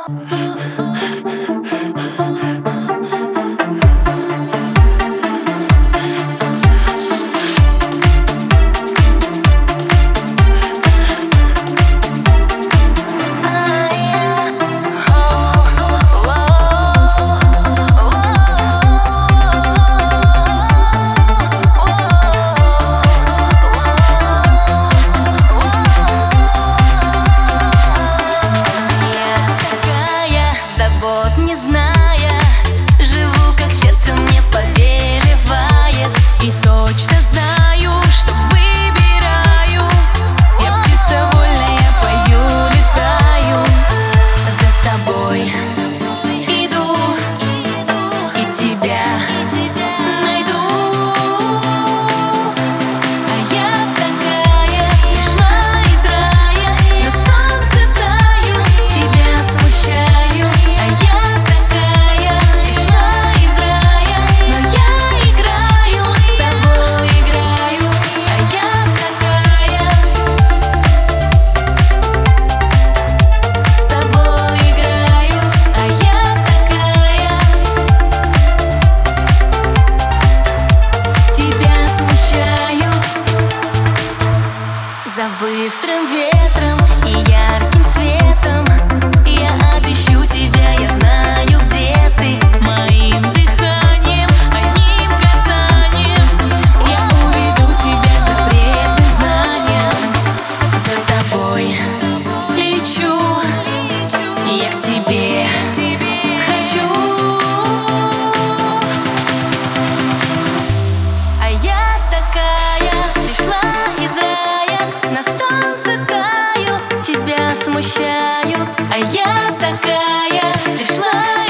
Не зная, живу, как сердце мне повелевает, и точно знаю, что выбираю. Я птица вольная, пою, летаю. За тобой иду, и тебя найду. А я такая, пришла из рая, на солнце таю, тебя смущаю. А я такая, пришла из рая, но я играю, с тобой играю. А я такая, с тобой играю. А я такая, тебя смущаю. За быстрым ветром и ярким светом я отыщу тебя, я знаю, где ты. Моим дыханием, одним касанием я уведу тебя запретным знанием. За тобой лечу, я к тебе хочу. А я такая, пришла из рая, на солнце таю, тебя смущаю. А я такая, пришла